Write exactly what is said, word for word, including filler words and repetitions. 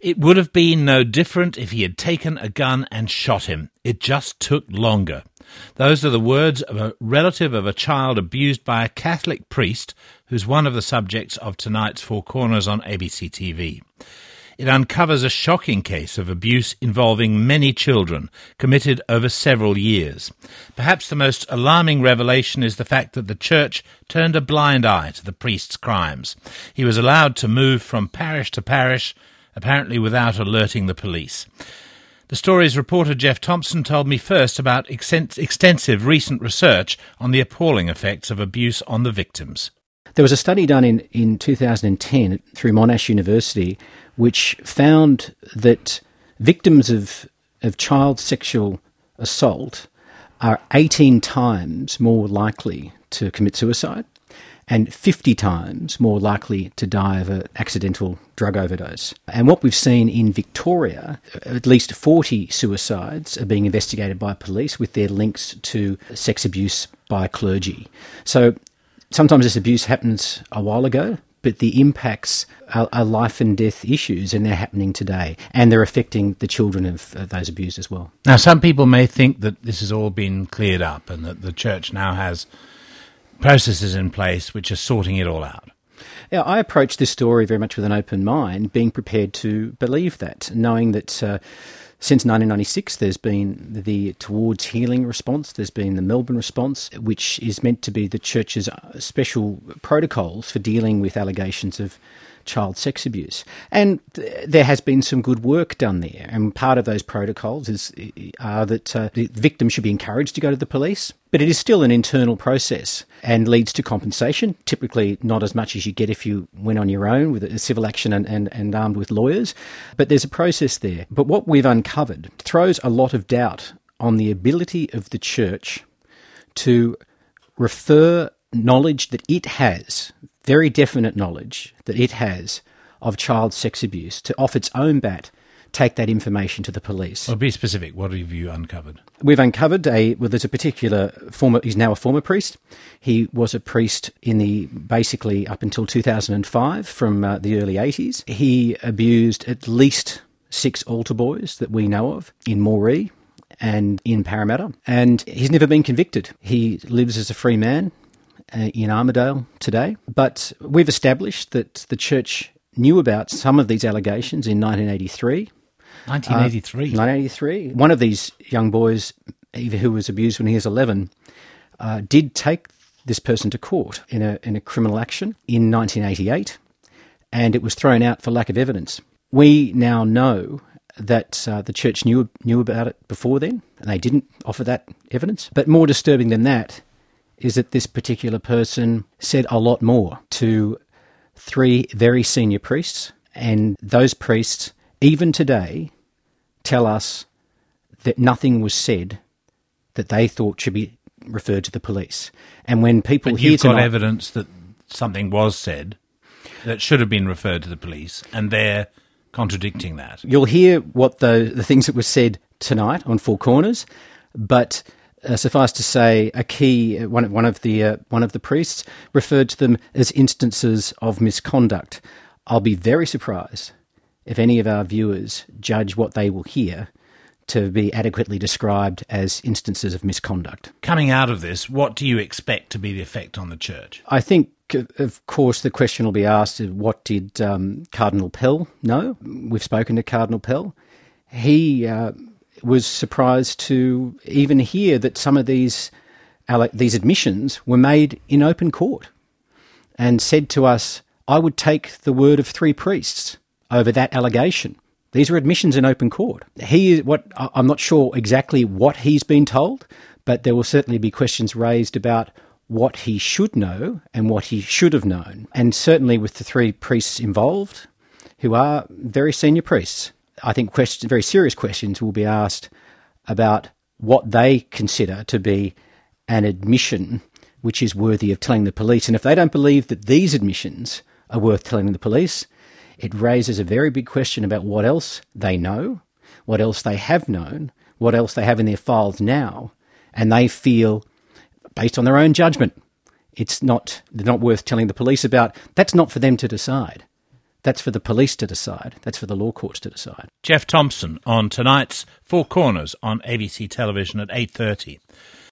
It would have been no different if he had taken a gun and shot him. It just took longer. Those are the words of a relative of a child abused by a Catholic priest who's one of the subjects of tonight's Four Corners on A B C T V. It uncovers a shocking case of abuse involving many children, committed over several years. Perhaps the most alarming revelation is the fact that the church turned a blind eye to the priest's crimes. He was allowed to move from parish to parish, apparently without alerting the police. The story's reporter Jeff Thompson told me first about ex- extensive recent research on the appalling effects of abuse on the victims. There was a study done in, in two thousand ten through Monash University which found that victims of, of child sexual assault are eighteen times more likely to commit suicide and fifty times more likely to die of an accidental drug overdose. And what we've seen in Victoria, at least forty suicides are being investigated by police with their links to sex abuse by clergy. So sometimes this abuse happens a while ago, but the impacts are, are life and death issues, and they're happening today, and they're affecting the children of, of those abused as well. Now, some people may think that this has all been cleared up and that the church now has processes in place which are sorting it all out. Yeah, I approach this story very much with an open mind, being prepared to believe that, knowing that uh, since nineteen ninety-six there's been the Towards Healing response, there's been the Melbourne response, which is meant to be the church's special protocols for dealing with allegations of child sex abuse. And th- there has been some good work done there, and part of those protocols is are that uh, the victim should be encouraged to go to the police, but it is still an internal process and leads to compensation, typically not as much as you get if you went on your own with a civil action and, and, and armed with lawyers, but there's a process there. But what we've uncovered throws a lot of doubt on the ability of the church to refer knowledge that it has, very definite knowledge that it has of child sex abuse, to off its own bat take that information to the police. Well, be specific. What have you uncovered? We've uncovered a, well, there's a particular former, he's now a former priest. He was a priest in the, basically up until two thousand five, from uh, the early eighties. He abused at least six altar boys that we know of in Moree and in Parramatta, and he's never been convicted. He lives as a free man in Armidale today, but we've established that the church knew about some of these allegations in nineteen eighty-three. nineteen eighty-three? Uh, nineteen eighty-three. One of these young boys, who was abused when he was eleven, uh, did take this person to court in a in a criminal action in nineteen eighty-eight, and it was thrown out for lack of evidence. We now know that uh, the church knew knew about it before then, and they didn't offer that evidence. But more disturbing than that is that this particular person said a lot more to three very senior priests, and those priests, even today, tell us that nothing was said that they thought should be referred to the police. And when people but hear you've got tonight, evidence that something was said that should have been referred to the police, and they're contradicting that. You'll hear what the the things that were said tonight on Four Corners, but Uh, suffice to say, a key uh, one, one of the uh, one of the priests referred to them as instances of misconduct. I'll be very surprised if any of our viewers judge what they will hear to be adequately described as instances of misconduct. Coming out of this, what do you expect to be the effect on the church? I think, of course, the question will be asked: what did um, Cardinal Pell know? We've spoken to Cardinal Pell. He Uh, was surprised to even hear that some of these these admissions were made in open court, and said to us, I would take the word of three priests over that allegation. These are admissions in open court. He, what I'm not sure exactly what he's been told, but there will certainly be questions raised about what he should know and what he should have known. And certainly with the three priests involved, who are very senior priests, I think questions, very serious questions will be asked about what they consider to be an admission which is worthy of telling the police. And if they don't believe that these admissions are worth telling the police, it raises a very big question about what else they know, what else they have known, what else they have in their files now, and they feel, based on their own judgment, it's not they're not worth telling the police about. That's not for them to decide. That's for the police to decide. That's for the law courts to decide. Jeff Thompson on tonight's Four Corners on A B C Television at eight thirty.